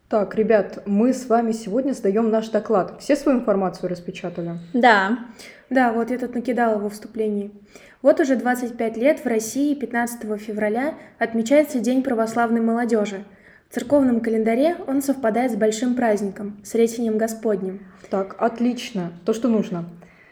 Так, ребят, мы с вами сегодня сдаем наш доклад. Все свою информацию распечатали? Да. Да, вот я тут накидала во вступлении. Вот уже 25 лет в России 15 февраля отмечается День православной молодежи. В церковном календаре он совпадает с большим праздником, с Сретением Господним. Так, отлично, то, что нужно.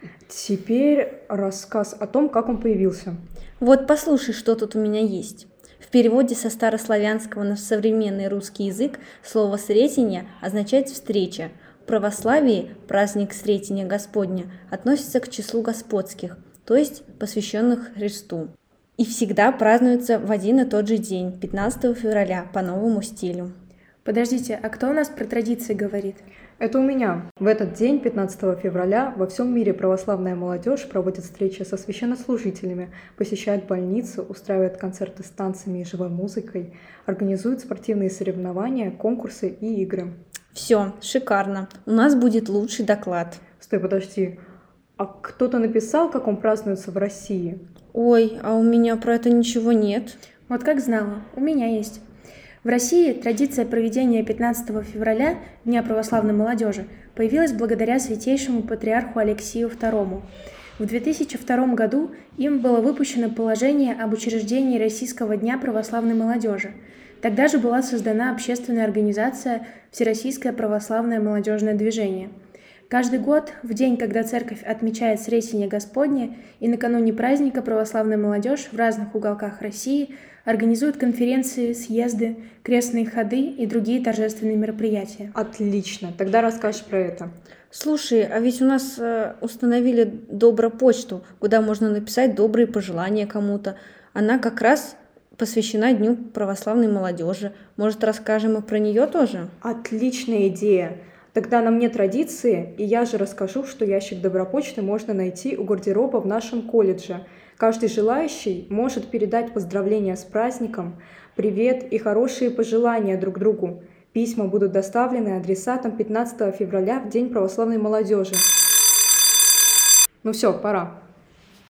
Теперь рассказ о том, как он появился. Вот послушай, что тут у меня есть. В переводе со старославянского на современный русский язык слово «сретение» означает «встреча». В православии праздник Сретения Господня относится к числу господских, то есть посвященных Христу. И всегда празднуется в один и тот же день, 15 февраля, по новому стилю. Подождите, а кто у нас про традиции говорит? Это у меня. В этот день, 15 февраля, во всем мире православная молодежь проводит встречи со священнослужителями, посещает больницы, устраивает концерты с танцами и живой музыкой, организует спортивные соревнования, конкурсы и игры. Все, шикарно. У нас будет лучший доклад. Стой, подожди. А кто-то написал, как он празднуется в России? Ой, а у меня про это ничего нет. Вот как знала, у меня есть. В России традиция проведения 15 февраля, Дня православной молодежи, появилась благодаря святейшему патриарху Алексию II. В 2002 году им было выпущено положение об учреждении Российского дня православной молодежи. Тогда же была создана общественная организация «Всероссийское православное молодежное движение». Каждый год, в день, когда церковь отмечает Сретение Господне, и накануне праздника православная молодежь в разных уголках России организует конференции, съезды, крестные ходы и другие торжественные мероприятия. Отлично, тогда расскажешь про это. Слушай, а ведь у нас установили Добропочту, куда можно написать добрые пожелания кому-то. Она как раз посвящена Дню православной молодежи. Может, расскажем и про нее тоже? Отличная идея. Тогда на мне традиции, и я же расскажу, что ящик Добропочты можно найти у гардероба в нашем колледже. Каждый желающий может передать поздравления с праздником, привет и хорошие пожелания друг другу. Письма будут доставлены адресатам 15 февраля в День православной молодежи. Ну все, пора.